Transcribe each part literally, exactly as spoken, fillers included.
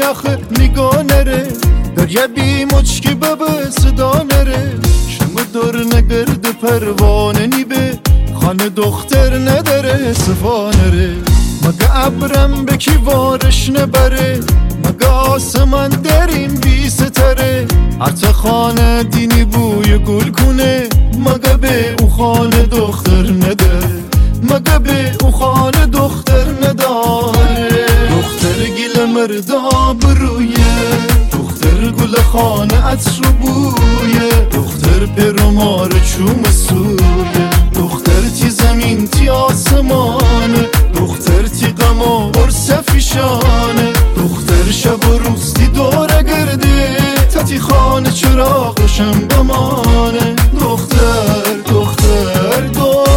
آخه نگاه نره در یه بی مچکی ببه صدا نره شما دور نگرد پروانه نیبه خانه دختر نداره صفا نره مگه ابرم به کی وارش نبره مگه آسمان در این بی ستره هرچه خانه دینی بوی گل کنه مگه به او خانه دختر نداره مگه به او خانه دختر نداره دختر گل مردا برویه دختر گل خانه عطر بویه دختر پرمار چوم سویه دختر تی زمین تی آسمانه دختر تی غم و برس فیشانه دختر شب و روستی دوره گرده تتی خانه چراغ روشن بمانه دختر دختر دختر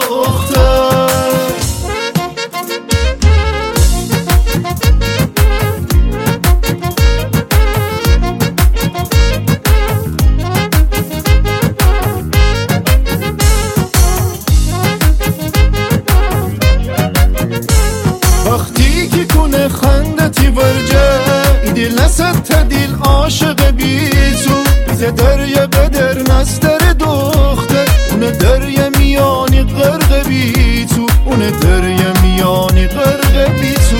وقتی که کنه خندتی ورجه دل نسد تا دل عاشق بی تو بیت دریا بدر نستر دختر اون دریا میانی غرق بی تو اون دریا میانی غرق بی تو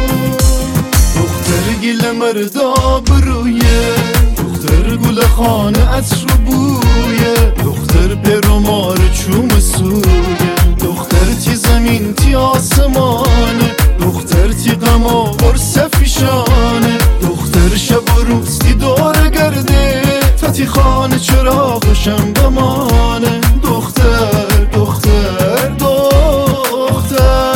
دختر گل مردا برویه دختر گل خانه عطر بویه دختر پرمار چوم سویه دختر تی زمین تی آسمانه دختر تی غم و برس فیشانه دختر شب و روستی دور گرده تتی خانه چراغ روشن بمانه دختر دختر دختر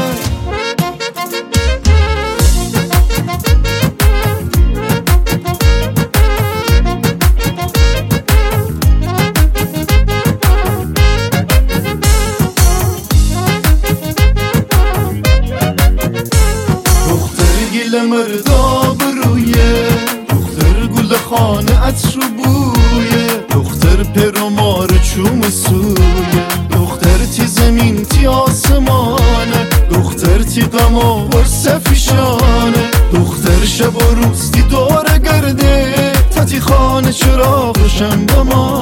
گل مردا برویه دختر گل خانه عطر بویه دختر پرمار چوم سویه دختر تی زمین تی آسمانه دختر تی غم و برس فیشانه دختر شب و روستی دوره گرده تتی خانه چراغ روشن بمانه